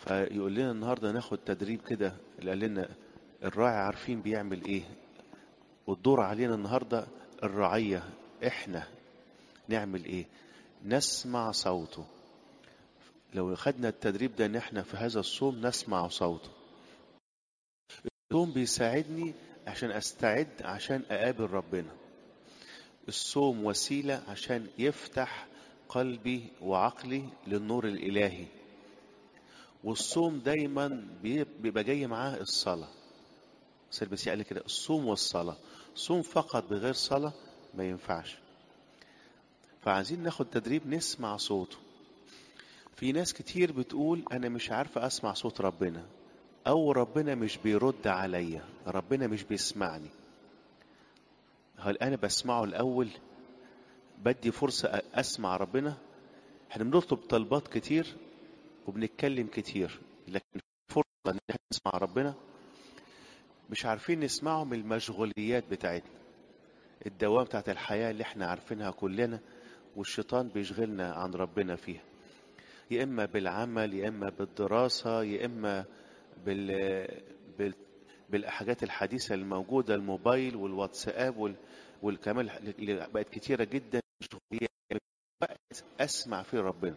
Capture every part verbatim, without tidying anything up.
فيقول لنا النهارده ناخد تدريب كده، اللي قال لنا الراعي عارفين بيعمل ايه، والدور علينا النهارده الرعية احنا نعمل ايه؟ نسمع صوته. لو خدنا التدريب ده ان احنا في هذا الصوم نسمع صوته. الصوم بيساعدني عشان استعد عشان اقابل ربنا. الصوم وسيلة عشان يفتح قلبي وعقلي للنور الالهي. والصوم دايما بيبقى جاي معاه الصلاة. سيد المسيح قال كده الصوم والصلاة. صوم فقط بغير صلاة ما ينفعش. فعايزين ناخد تدريب نسمع صوته. في ناس كتير بتقول انا مش عارفة اسمع صوت ربنا، او ربنا مش بيرد عليا، ربنا مش بيسمعني. هل انا بسمعه الاول؟ بدي فرصة اسمع ربنا؟ احنا بنطلب طلبات كتير وبنتكلم كتير، لكن فرصة ان احنا نسمع ربنا مش عارفين نسمعه. من المشغوليات بتاعتنا، الدوام بتاعت الحياة اللي احنا عارفينها كلنا، والشيطان بيشغلنا عن ربنا فيها، يا اما بالعمل، يا اما بالدراسة، يا اما بال... بال... بالحاجات الحديثة الموجودة، الموبايل والواتساب وال... والكمال اللي بقت كتيرة جدا. هي وقت اسمع فيه ربنا.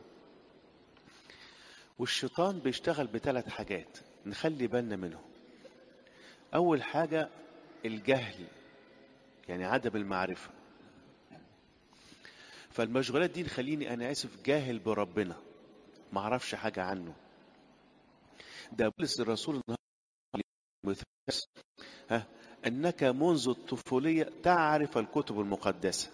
والشيطان بيشتغل بثلاث حاجات نخلي بالنا منهم. اول حاجة الجهل، يعني عدم المعرفة. فالمشغولات دي تخليني انا اسف جاهل بربنا، ما اعرفش حاجة عنه. ده بولس الرسول النهارده ها انك منذ الطفولية تعرف الكتب المقدسة.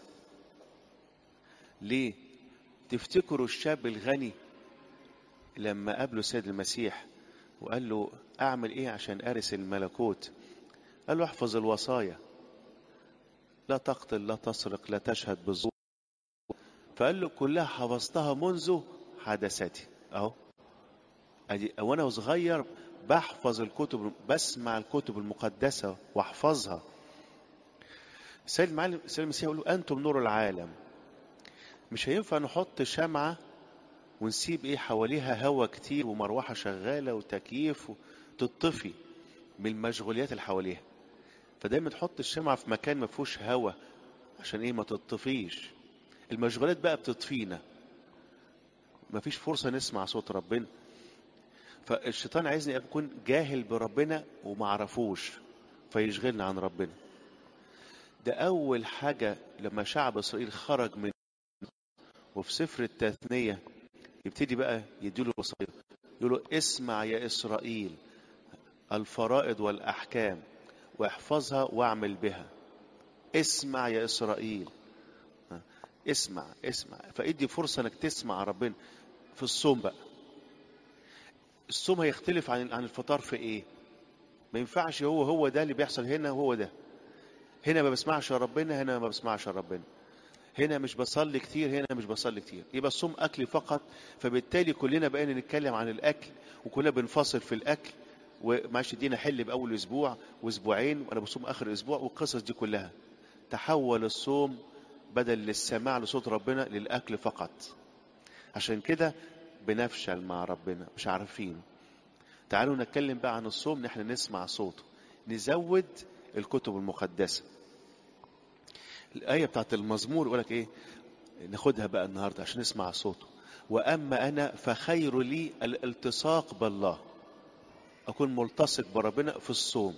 ليه؟ تفتكروا الشاب الغني لما قابله السيد المسيح وقال له اعمل ايه عشان ارث الملكوت؟ قال له احفظ الوصايا، لا تقتل، لا تسرق، لا تشهد بالزور. فقال له كلها حفظتها منذ حدثتي. اهو ادي وانا صغير بحفظ الكتب، بسمع الكتب المقدسة واحفظها. السيد المعلم السيد المسيح يقول له انتم نور العالم. مش هينفع نحط شمعة ونسيب ايه حواليها هوا كتير ومروحة شغالة وتكييف وتطفي من المشغوليات اللي حواليها. فدايما تحط الشمعة في مكان ما فيهوش هوا عشان ايه؟ ما تطفيش. المشغولات بقى بتطفينا، ما فيش فرصة نسمع صوت ربنا. فالشيطان عايزني اكون جاهل بربنا وما اعرفوش، فيشغلنا عن ربنا. ده اول حاجة لما شعب اسرائيل خرج من، وفي سفر التثنية يبتدي بقى يديله الوصايا، يقول له اسمع يا اسرائيل الفرائض والاحكام واحفظها واعمل بها. اسمع يا اسرائيل، اسمع اسمع. فادي فرصة انك تسمع ربنا. في الصوم بقى، الصوم هيختلف عن عن الفطار في ايه؟ ما ينفعش هو هو ده اللي بيحصل هنا وهو ده. هنا ما بسمعش ربنا، هنا ما بسمعش ربنا. هنا مش بصلي كتير، هنا مش بصلي كتير. يبقى الصوم اكل فقط. فبالتالي كلنا بقينا نتكلم عن الاكل، وكلنا بنفاصل في الاكل، ومعلش ادينا حل باول اسبوع واسبوعين وانا بصوم اخر اسبوع، والقصص دي كلها. تحول الصوم بدل للسماع لصوت ربنا للاكل فقط. عشان كده بنفشل مع ربنا، مش عارفين. تعالوا نتكلم بقى عن الصوم، نحن نسمع صوته، نزود الكتب المقدسة. الآية بتاعت المزمور يقولك ايه؟ ناخدها بقى النهاردة عشان نسمع صوته. وأما أنا فخير لي الالتصاق بالله. أكون ملتصق بربنا في الصوم.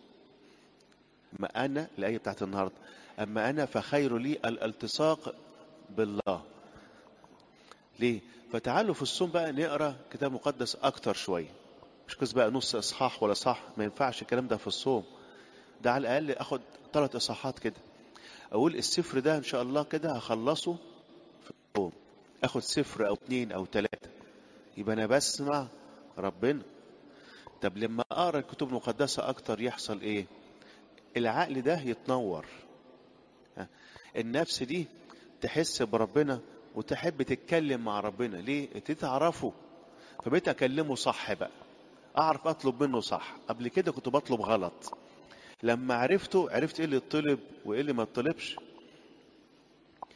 أما أنا، الآية بتاعت النهاردة، أما أنا فخير لي الالتصاق بالله. ليه؟ فتعالوا في الصوم بقى نقرأ كتاب مقدس أكتر شوية. مش كذا بقى نص إصحاح ولا صح، ما ينفعش الكلام ده في الصوم. ده على الأقل أخد ثلاث إصحاحات كده، أقول السفر ده إن شاء الله كده هخلصه في الصوم. أخد سفر أو اتنين أو تلاتة، يبقى أنا بسمع ربنا. طب لما أقرأ الكتب المقدسة أكتر يحصل إيه؟ العقل ده يتنور، النفس دي تحس بربنا وتحب تتكلم مع ربنا. ليه؟ تتعرفه. فبقيت أكلمه صح بقى، أعرف أطلب منه صح. قبل كده كنت بطلب غلط. لما عرفته عرفت إيه اللي يطلب وإيه اللي ما يطلبش.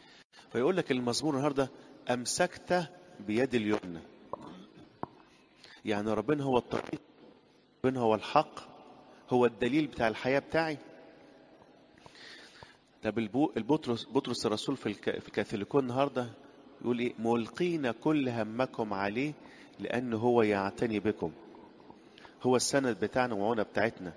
فيقول لك المزمور النهارده أمسكت بيد اليمنى. يعني ربنا هو الطريق، ربنا هو الحق، هو الدليل بتاع الحياة بتاعي. طب البو- البطرس بطرس الرسول في الك- في الكاثوليكون النهارده يقول ايه؟ ملقين كل همكم عليه لأنه هو يعتني بكم. هو السند بتاعنا والمعونة بتاعتنا.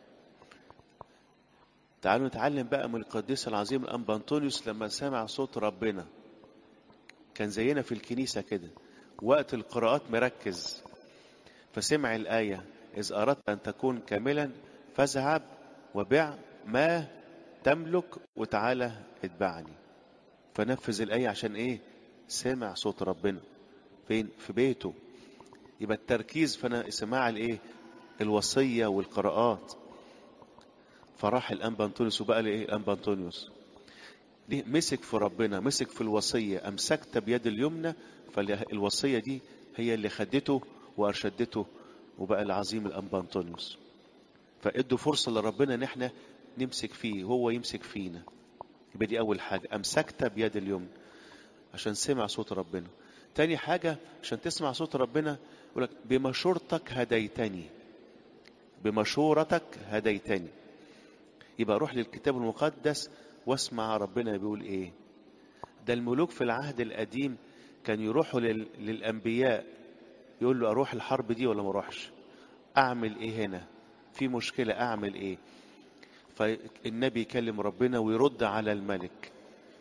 تعالوا نتعلم بقى من القديس العظيم الأنبا أنطونيوس لما سمع صوت ربنا. كان زينا في الكنيسة كده، وقت القراءات مركز، فسمع الآية: إذ أردت أن تكون كاملا فاذهب وبع ما تملك وتعالى اتبعني. فنفذ الآية عشان إيه؟ سمع صوت ربنا فين؟ في بيته. يبقى التركيز فانا سماع الايه؟ الوصيه والقراءات. فراح الانبا انطونيوس وبقى لايه الانبا انطونيوس؟ ليه؟ مسك في ربنا، مسك في الوصيه، امسكت بيد اليمنى. فالوصيه دي هي اللي خدته وارشدته وبقى العظيم الانبا انطونيوس. فادوا فرصه لربنا ان احنا نمسك فيه وهو يمسك فينا. يبقى دي اول حاجه، امسكت بيد اليمنى عشان سمع صوت ربنا. تاني حاجه عشان تسمع صوت ربنا يقول لك بمشورتك هديتني، بمشورتك هديتني. يبقى اروح للكتاب المقدس واسمع ربنا بيقول ايه. ده الملوك في العهد القديم كان يروحوا لل... للانبياء، يقول له اروح الحرب دي ولا ما اروحش؟ اعمل ايه هنا؟ في مشكلة اعمل ايه؟ فالنبي يكلم ربنا ويرد على الملك.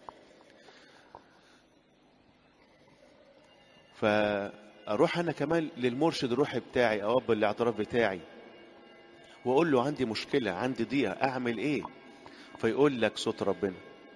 فاروح انا كمان للمرشد الروحي بتاعي او اب الاعتراف بتاعي واقول له عندي مشكلة، عندي ضيقة، اعمل ايه؟ فيقول لك صوت ربنا.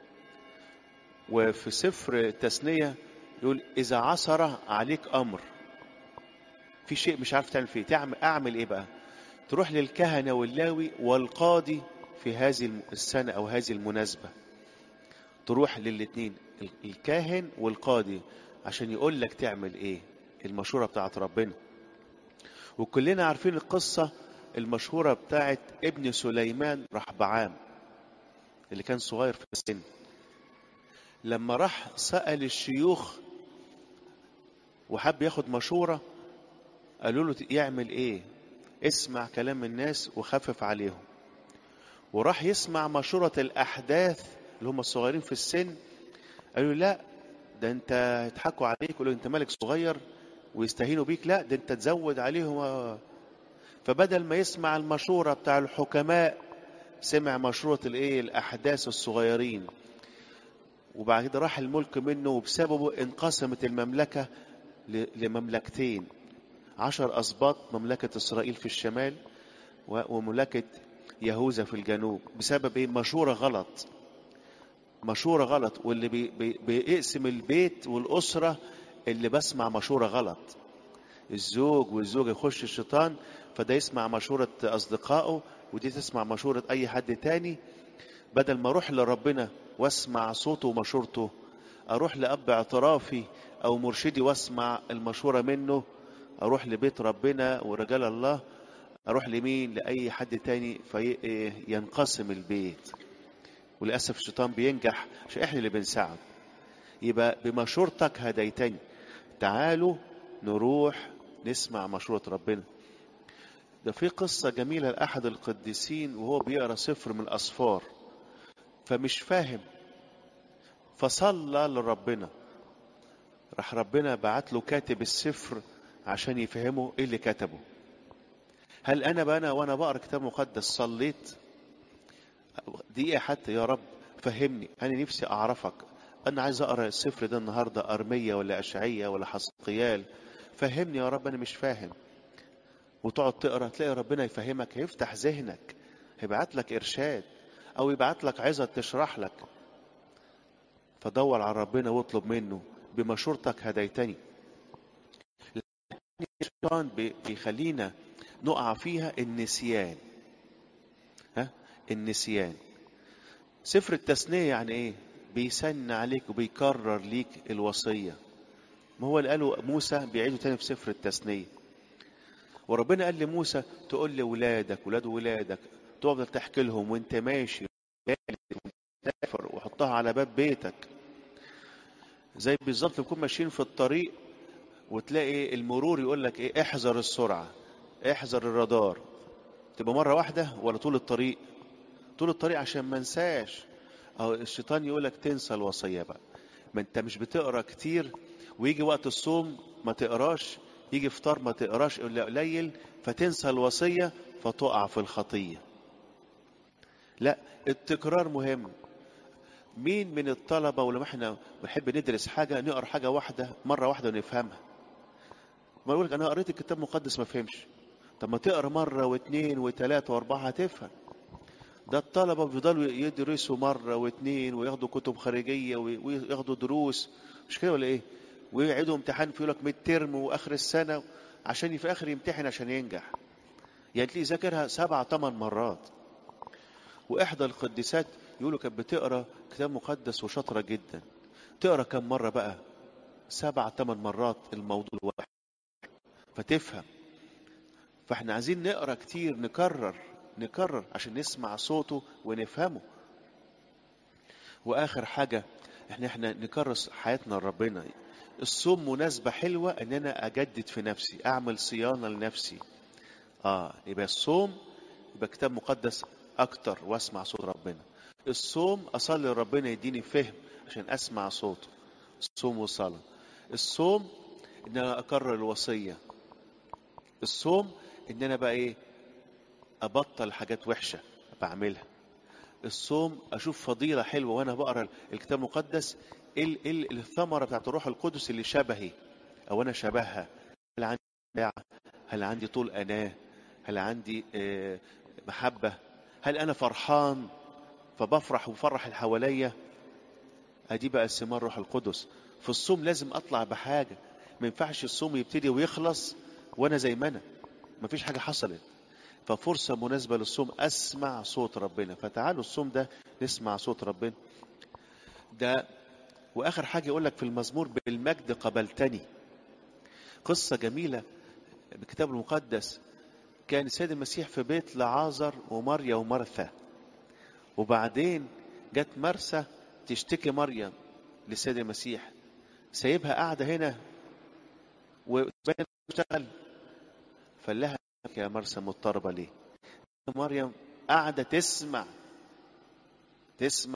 وفي سفر التثنية يقول إذا عثر عليك أمر، في شيء مش عارف تعمل فيه، تعمل أعمل إيه بقى؟ تروح للكهنة واللاوي والقاضي في هذه السنة أو هذه المناسبة. تروح للاتنين، الكاهن والقاضي، عشان يقول لك تعمل إيه، المشورة بتاعت ربنا. وكلنا عارفين القصة المشهورة بتاعت ابن سليمان رحبعام اللي كان صغير في السن. لما راح سأل الشيوخ وحب ياخد مشورة، قالوا له يعمل ايه؟ اسمع كلام الناس وخفف عليهم. وراح يسمع مشورة الأحداث اللي هم الصغيرين في السن، قالوا لا ده انت يضحكوا عليك، يقولوا انت ملك صغير ويستهينوا بيك، لا ده انت تزود عليهم. فبدل ما يسمع المشورة بتاع الحكماء سمع مشورة الايه؟ الأحداث الصغيرين. وبعد كده راح الملك منه، وبسببه انقسمت المملكة لمملكتين، عشر أسباط، مملكة إسرائيل في الشمال ومملكة يهوذا في الجنوب. بسبب إيه؟ مشورة غلط، مشورة غلط. واللي بي بي بيقسم البيت والأسرة اللي بسمع مشورة غلط. الزوج والزوجة يخش الشيطان، فده يسمع مشورة أصدقائه ودي تسمع مشورة أي حد تاني. بدل ما أروح لربنا واسمع صوته ومشورته، أروح لأب اعترافي أو مرشدي واسمع المشورة منه، أروح لبيت ربنا ورجال الله، أروح لمين؟ لأي حد تاني، فينقسم البيت. وللأسف الشيطان بينجح عشان إحنا اللي بنساعد. يبقى بمشورتك هديتني. تعالوا نروح نسمع مشورة ربنا. ده في قصة جميلة لأحد القديسين وهو بيقرأ سفر من الأسفار فمش فاهم، فصلى لربنا. راح ربنا بعت له كاتب السفر عشان يفهمه ايه اللي كتبه. هل انا بقى انا وانا بقرا كتاب مقدس صليت دقيقه حتى يا رب فهمني، انا نفسي اعرفك، انا عايز اقرا السفر ده النهارده ارميه ولا اشعياء ولا حسقيال، فهمني يا رب انا مش فاهم. وتقعد تقرا تلاقي ربنا يفهمك، هيفتح ذهنك، هيبعت لك ارشاد او يبعت لك عظه تشرح لك. فدور على ربنا واطلب منه بمشورتك هديتني. الشيطان بيخلينا نقع فيها النسيان. ها؟ النسيان. سفر التثنية يعني ايه؟ بيسن عليك وبيكرر ليك الوصية. ما هو اللي قاله موسى بيعيده تاني في سفر التثنية. وربنا قال لموسى تقول لولادك ولاد ولادك، تفضل تحكي لهم وانت ماشي وحطها على باب بيتك. زي بالظبط نكون ماشيين في الطريق وتلاقي المرور يقول لك ايه، احذر السرعة، احذر الرادار. تبقى مرة واحدة ولا طول الطريق؟ طول الطريق عشان ما انساش. اهو الشيطان يقول لك تنسى الوصية بقى، ما انت مش بتقرا كتير، ويجي وقت الصوم ما تقراش، يجي فطار ما تقراش الا قليل، فتنسى الوصية فتقع في الخطية. لا، التكرار مهم. مين من الطلبة ولما احنا بنحب ندرس حاجة نقرا حاجة واحدة مرة واحدة ونفهمها؟ ما يقول لك انا قريت الكتاب المقدس ما فهمش. طب ما تقرا مرة واثنين وثلاثة واربعة هتفهم. ده الطلبة بيفضلوا يدرسوا مرة واثنين وياخدوا كتب خارجية وياخدوا دروس، مش كده ولا ايه؟ ويعيدوا امتحان في يقول لك ميد ترم واخر السنة عشان في اخر يمتحن عشان ينجح. يعني تلاقيه ذاكرها سبع ثمان مرات. واحدى القديسات يقولوا كانت بتقرا كتاب مقدس وشاطرة جدا. تقرا كم مرة بقى؟ سبع ثمان مرات الموضوع الواحد فتفهم. فاحنا عايزين نقرا كتير، نكرر نكرر عشان نسمع صوته ونفهمه. واخر حاجة احنا احنا نكرس حياتنا لربنا. الصوم مناسبة حلوة ان انا اجدد في نفسي، اعمل صيانة لنفسي. اه يبقى الصوم يبقى كتاب مقدس اكتر واسمع صوت ربنا. الصوم اصلي لربنا يديني فهم عشان اسمع صوته. الصوم والصلاة. الصوم ان انا اكرر الوصية. الصوم ان انا بقى ايه، ابطل حاجات وحشة بعملها. الصوم اشوف فضيلة حلوة وانا بقرا الكتاب المقدس، ايه ال- إيه ال- الثمرة بتاعت الروح القدس اللي شبهي او انا شبهها. هل عندي داعة؟ هل عندي طول اناه؟ هل عندي آه، محبة؟ هل انا فرحان فبفرح وبفرح اللي حواليا؟ ادي بقى ثمار روح القدس. في الصوم لازم اطلع بحاجة. ما ينفعش الصوم يبتدي ويخلص وانا زي ما انا مفيش حاجة حصلت. ففرصة مناسبة للصوم اسمع صوت ربنا. فتعالوا الصوم ده نسمع صوت ربنا ده. واخر حاجة يقول لك في المزمور بالمجد قبلتني. قصة جميلة بالكتاب المقدس. كان السيد المسيح في بيت لعازر وماريا ومرثا، وبعدين جت مرثا تشتكي مريم للسيد المسيح، سايبها قاعدة هنا وتشتغل. فقال لها يا مرثا مضطربة ليه؟ مريم قاعدة تسمع تسمع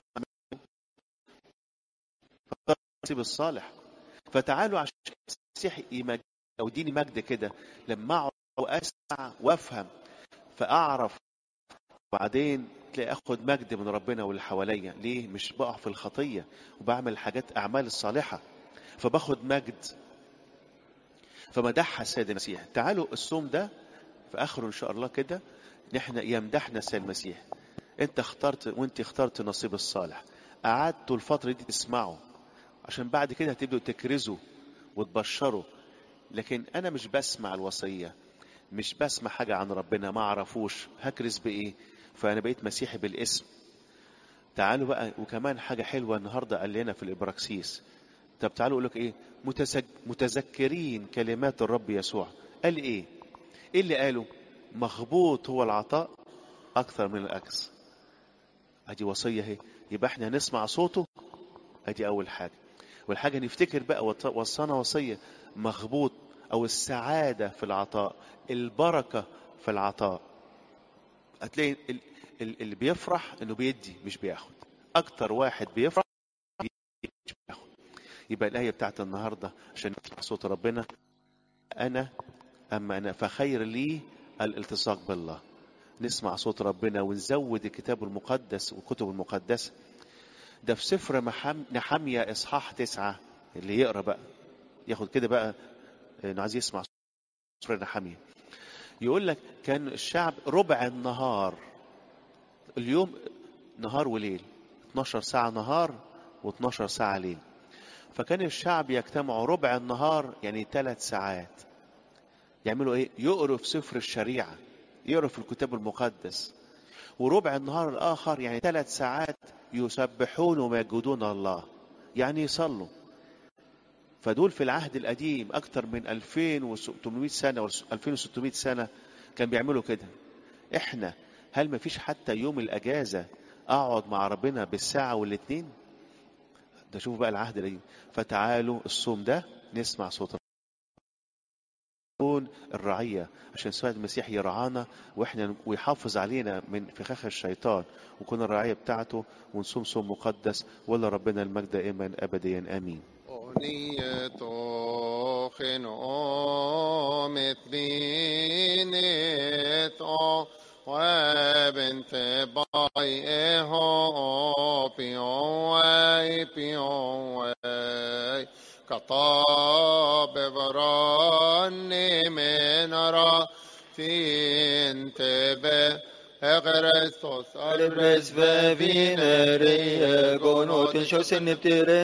النصيب الصالح. فتعالوا عشان المسيح يمجد او يديني مجد كده، لما اقعد واسمع وافهم فاعرف، وبعدين تلاقي اخد مجد من ربنا واللي حواليا. ليه؟ مش بقع في الخطيه وبعمل حاجات اعمال الصالحه فباخد مجد. فمدحها السيد المسيح. تعالوا الصوم ده في اخره ان شاء الله كده نحن يمدحنا السيد المسيح. انت اخترت وانت اخترت نصيب الصالح، قعدتوا الفتره دي تسمعوا عشان بعد كده هتبدوا تكرزوا وتبشروا. لكن انا مش بسمع الوصيه، مش بسمع حاجه عن ربنا ما اعرفوش، هكرز بايه؟ فانا بقيت مسيحي بالاسم. تعالوا بقى، وكمان حاجه حلوه النهارده قال لنا في الابراكسيس. طب تعالوا اقول لك ايه، متسج... متذكرين كلمات الرب يسوع. قال ايه؟ ايه اللي قاله؟ مغبوط هو العطاء اكثر من الاخذ. ادي وصيه اهي. يبقى احنا نسمع صوته، ادي اول حاجه. والحاجه نفتكر بقى وط- وصانا وصيه مغبوط، او السعاده في العطاء، البركه في العطاء. هتلاقي ال- ال- اللي بيفرح انه بيدي مش بياخد. اكتر واحد بيفرح بيدي مش بياخد. يبقى الايه بتاعت النهارده عشان نسمع صوت ربنا. انا اما انا فخير لي الالتصاق بالله. نسمع صوت ربنا ونزود الكتاب المقدس والكتب المقدسه. ده في سفر محم... نحمية اصحاح تسعة. اللي يقرا بقى ياخد كده بقى انه عايز يسمع سفر نحمية. يقول لك كان الشعب ربع النهار، اليوم نهار وليل، اتناشر ساعة نهار و12 ساعة ليل. فكان الشعب يجتمعوا ربع النهار يعني ثلاث ساعات يعملوا ايه؟ يقروا في سفر الشريعة، يقروا في الكتاب المقدس. وربع النهار الآخر يعني ثلاث ساعات يسبحون ويمجدون الله، يعني يصلوا. فدول في العهد القديم أكثر من ألفين وثمانمائة سنة و ألفين وستمائة سنة كان بيعملوا كده. احنا هل ما فيش حتى يوم الأجازة أقعد مع ربنا بالساعة والاتنين؟ ده شوفوا بقى العهد القديم. فتعالوا الصوم ده نسمع صوت الرعية عشان السيد المسيح يرعانا واحنا ويحافظ علينا من فخاخ الشيطان، ونكون الرعية بتاعته ونصوم صوم مقدس. ولا ربنا المجد دائما أبديا آمين. أغنية خنومت بينت وبنت بايئه بيوي بيوي كطاب براني من را تنتبه Kristus, Alibres ve vineri, gonotin şosen neptere.